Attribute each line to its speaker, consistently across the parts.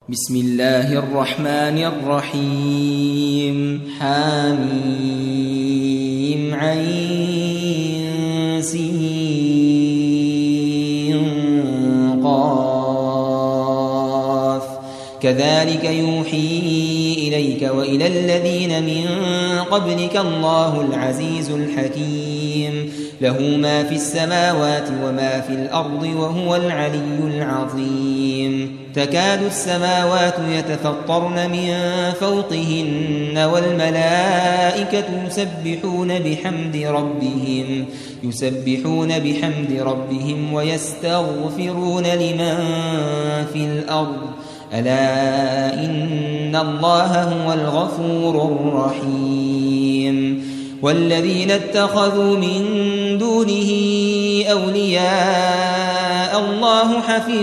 Speaker 1: بسم الله الرحمن الرحيم حميم عين سين قاف كذلك يوحي إليك وإلى الذين من قبلك الله العزيز الحكيم له ما في السماوات وما في الأرض وهو العلي العظيم تكاد السماوات يتفطرن من فوقهن والملائكة يسبحون بحمد ربهم ويستغفرون لمن في الأرض ألا إن الله هو الغفور الرحيم والذين اتخذوا من دونه أولياء الله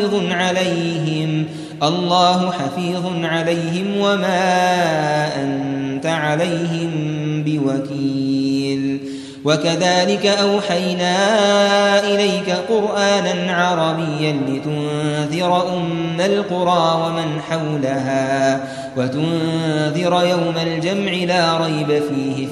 Speaker 1: حفيظ عليهم وما أنت عليهم بوكيل وكذلك أوحينا إليك قرآنا عربيا لتنذر أم القرى ومن حولها وتنذر يوم الجمع لا ريب فيه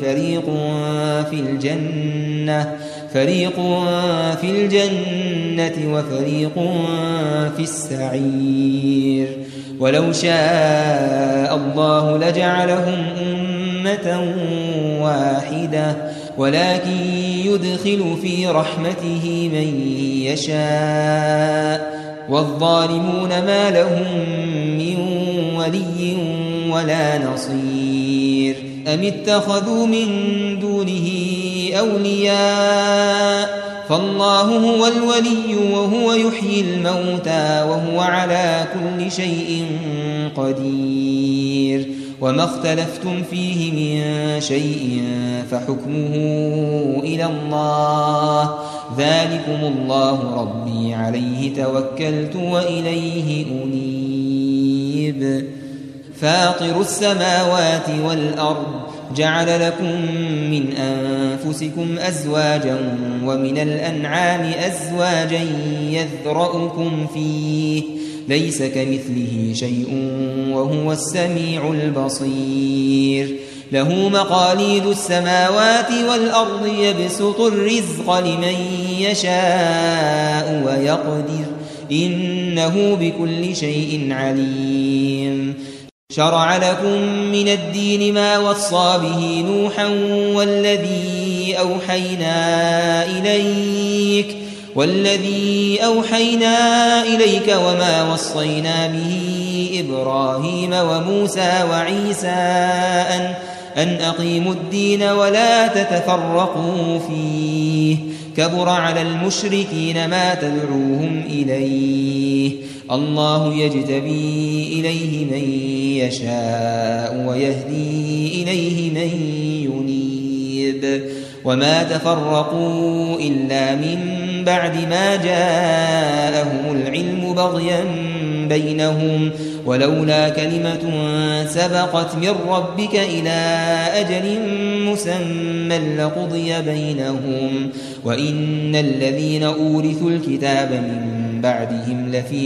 Speaker 1: فريق في الجنة وفريق في السعير ولو شاء الله لجعلهم أمة واحدة ولكن يدخل في رحمته من يشاء والظالمون ما لهم من ولي ولا نصير أم اتخذوا من دونه أولياء فالله هو الولي وهو يحيي الموتى وهو على كل شيء قدير وما اختلفتم فيه من شيء فحكمه إلى الله ذلكم الله ربي عليه توكلت وإليه أنيب فاطر السماوات والأرض جعل لكم من أنفسكم أزواجا ومن الأنعام أزواجا يذرأكم فيه ليس كمثله شيء وهو السميع البصير له مقاليد السماوات والأرض يبسط الرزق لمن يشاء ويقدر إنه بكل شيء عليم شرع لكم من الدين ما وصى به نوحا والذي أوحينا إليك وما وصينا به إبراهيم وموسى وعيسى أن أقيموا الدين ولا تتفرقوا فيه كبر على المشركين ما تدعوهم إليه الله يجتبي إليه من يشاء ويهدي إليه من ينيب وما تفرقوا إلا من بعد ما جاءهم العلم بغيا بينهم ولولا كلمة سبقت من ربك إلى أجل مسمى لقضي بينهم وإن الذين أورثوا الكتاب من بعدهم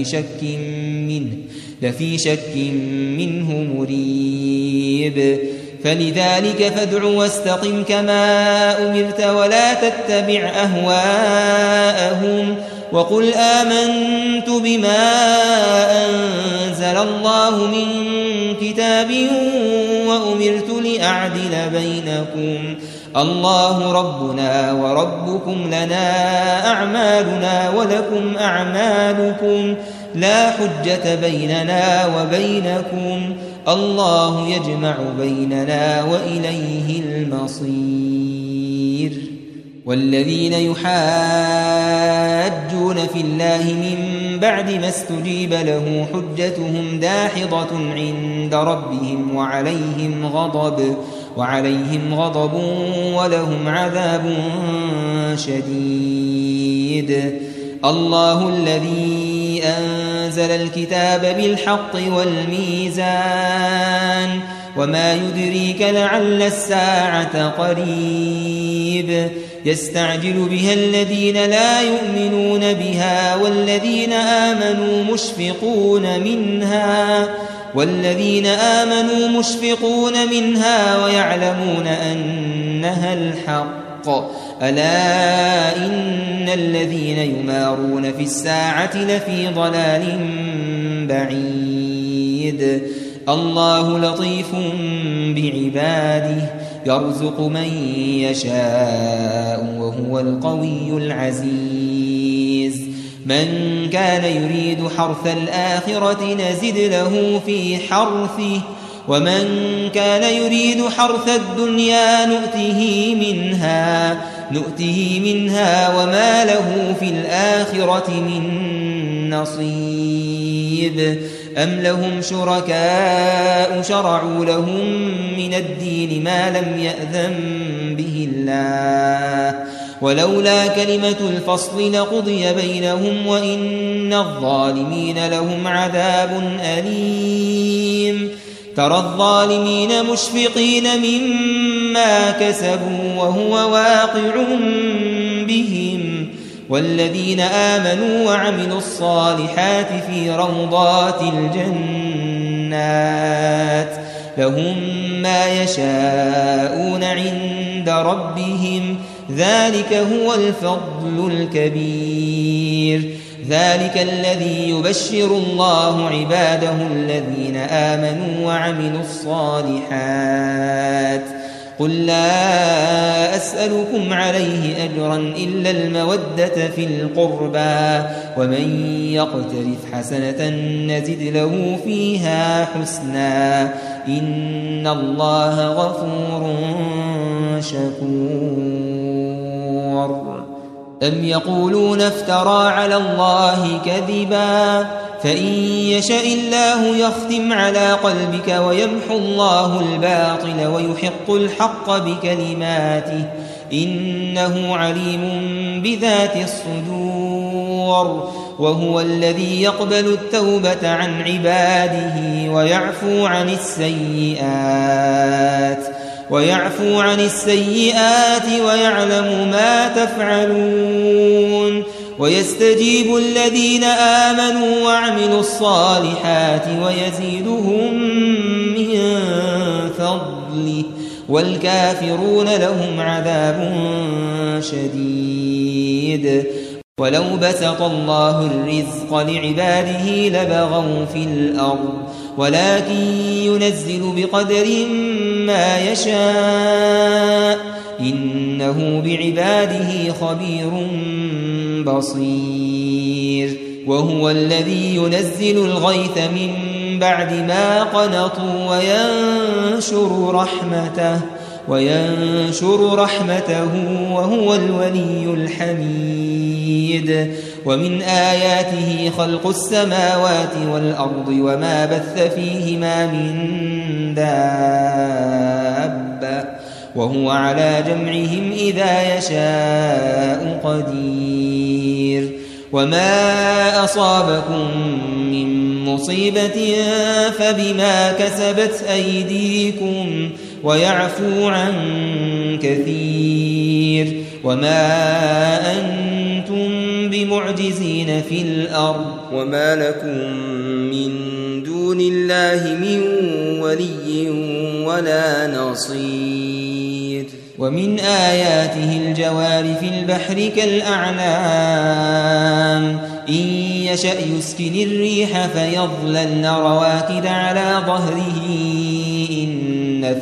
Speaker 1: لفي شك منه مريب فلذلك فادع واستقم كما أمرت ولا تتبع أهواءهم وقل آمنت بما أنزل الله من كتاب وأمرت لأعدل بينكم الله ربنا وربكم لنا أعمالنا ولكم أعمالكم لا حجة بيننا وبينكم الله يجمع بيننا وإليه المصير والذين يحاجون في الله من بعد ما استجيب له حجتهم داحضة عند ربهم وعليهم غضب ولهم عذاب شديد الله الذي أنزل الكتاب بالحق والميزان وما يدريك لعل الساعة قريب يستعجل بها الذين لا يؤمنون بها والذين آمنوا مشفقون منها والذين آمنوا مشفقون منها ويعلمون أنها الحق ألا إن الذين يمارون في الساعة لفي ضلال بعيد الله لطيف بعباده يرزق من يشاء وهو القوي العزيز من كان يريد حرث الآخرة نزد له في حرثه ومن كان يريد حرث الدنيا نؤته منها وما له في الآخرة من نصيب أم لهم شركاء شرعوا لهم من الدين ما لم يأذن به الله ولولا كلمة الفصل لقضي بينهم وإن الظالمين لهم عذاب أليم ترى الظالمين مشفقين مما كسبوا وهو واقع بهم والذين آمنوا وعملوا الصالحات في روضات الجنات لهم ما يشاءون عند ربهم ذلك هو الفضل الكبير ذلك الذي يبشر الله عباده الذين آمنوا وعملوا الصالحات قل لا أسألكم عليه أجرا إلا المودة في القربى ومن يقترف حسنة نزد له فيها حسنا إن الله غفور شكور أم يقولون افترى على الله كذبا فإن يشاء الله يختم على قلبك ويمحو الله الباطل ويحق الحق بكلماته إنه عليم بذات الصدور وهو الذي يقبل التوبة عن عباده ويعفو عن السيئات ويعلم ما تفعلون ويستجيب الذين آمنوا وعملوا الصالحات ويزيدهم من فضله والكافرون لهم عذاب شديد ولو بسط الله الرزق لعباده لبغوا في الأرض ولكن ينزل بقدر ما يشاء إنه بعباده خبير بصير وهو الذي ينزل الغيث من بعد ما قنطوا وينشر رحمته وهو الولي الحميد ومن آياته خلق السماوات والأرض وما بث فيهما من دابة وهو على جمعهم إذا يشاء قدير وما أصابكم من مصيبة فبما كسبت أيديكم ويعفو عن كثير وما أنتم بمعجزين في الأرض وما لكم من دون الله من ولي ولا نصير ومن آياته الجوار في البحر كالأعلام إن يشأ يسكن الريح فيظللن رواكد على ظهره إن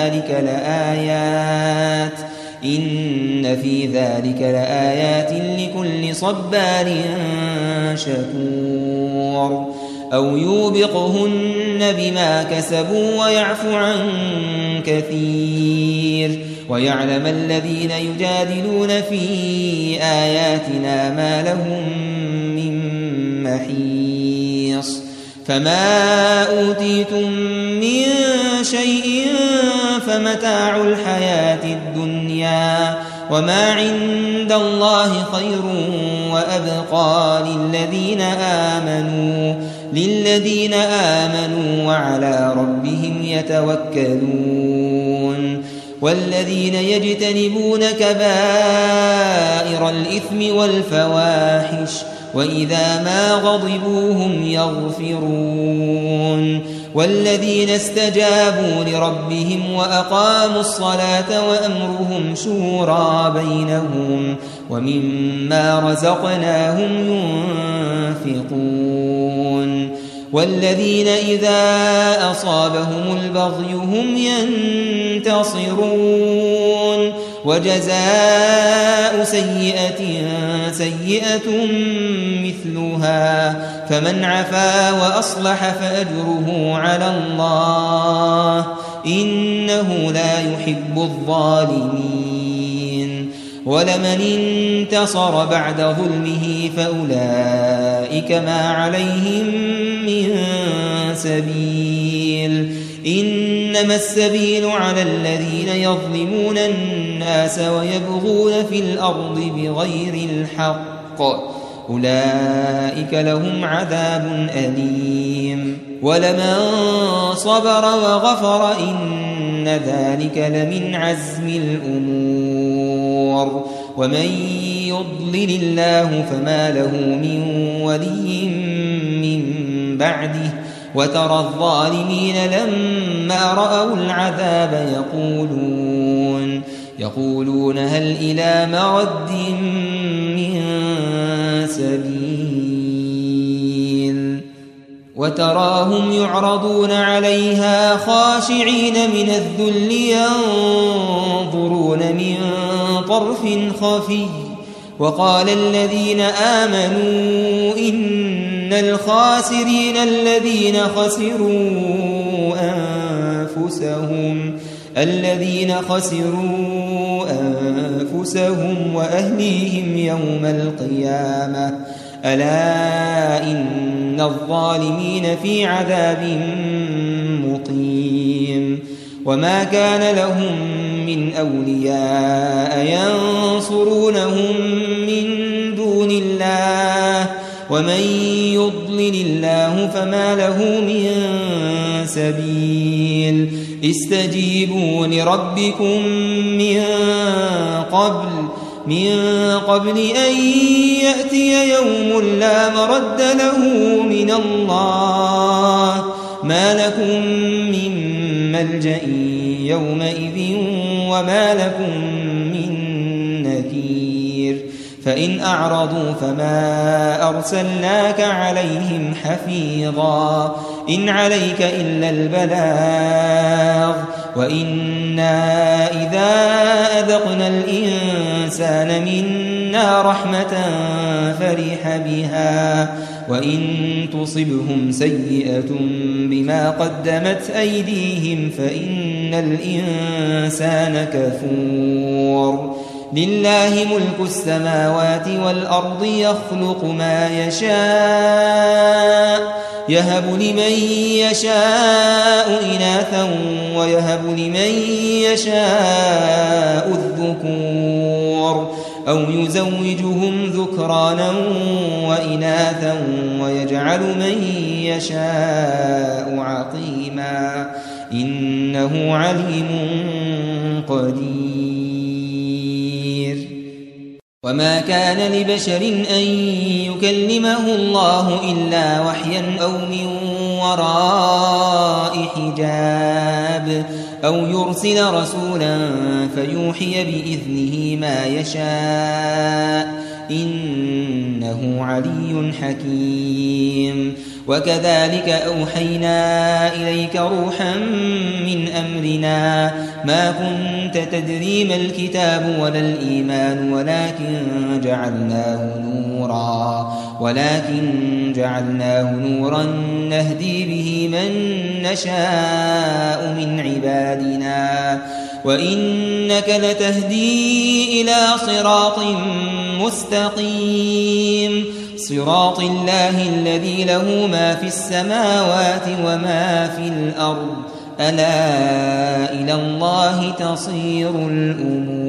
Speaker 1: في ذلك لآيات لكل صبار شكور أو يوبقهن بما كسبوا ويعفو عن كثير ويعلم الذين يجادلون في آياتنا ما لهم من محيص فما أوتيتم من شيء فمتاع الحياة الدنيا وما عند الله خير وأبقى للذين آمنوا وعلى ربهم يتوكلون والذين يجتنبون كبائر الإثم والفواحش وإذا ما غضبوا هم يغفرون والذين استجابوا لربهم وأقاموا الصلاة وأمرهم شورى بينهم ومما رزقناهم ينفقون والذين إذا أصابهم البغي هم ينتصرون وجزاء سيئة سيئة مثلها فمن عفا وأصلح فأجره على الله إنه لا يحب الظالمين ولمن انتصر بعد ظلمه فأولئك ما عليهم من سبيل إنما السبيل على الذين يظلمون الناس ويبغون في الأرض بغير الحق أولئك لهم عذاب أليم ولمن صبر وغفر إن ذلك لمن عزم الأمور ومن يضلل الله فما له من ولي من بعده وترى الظالمين لما رأوا العذاب يقولون هل إلى مرد من سبيل وتراهم يعرضون عليها خاشعين من الذل ينظرون من طرف خفي وقال الذين آمنوا إن الخاسرين الذين خسروا أنفسهم وأهليهم يوم القيامة ألا إن الظالمين في عذاب مقيم وما كان لهم من أولياء ينصرونهم من دون الله ومن يضلل الله فما له من سبيل استجيبوا لربكم من قبل أن يأتي يوم لا مرد له من الله ما لكم من ملجأ يومئذ وما لكم من نكير فإن أعرضوا فما أرسلناك عليهم حفيظا إن عليك إلا البلاغ وإنا إذا أذقنا الإنسان منا رحمة فرح بها وإن تصبهم سيئة بما قدمت أيديهم فإن الإنسان كفور لله ملك السماوات والأرض يخلق ما يشاء يهب لمن يشاء إناثا ويهب لمن يشاء الذكور أو يزوجهم ذكرانا وإناثا ويجعل من يشاء عقيما إنه عليم قدير وما كان لبشر أن يكلمه الله إلا وحيا أو من وراء حجاب أو يرسل رسولا فيوحي بإذنه ما يشاء إنه علي حكيم وكذلك أوحينا إليك روحا من أمرنا ما كنت تدري ما الكتاب ولا الإيمان ولكن جعلناه نورا نهدي به من نشاء من عبادنا وإنك لتهدي إلى صراط مستقيم صراط الله الذي له ما في السماوات وما في الأرض ألا إلى الله تصير الأمور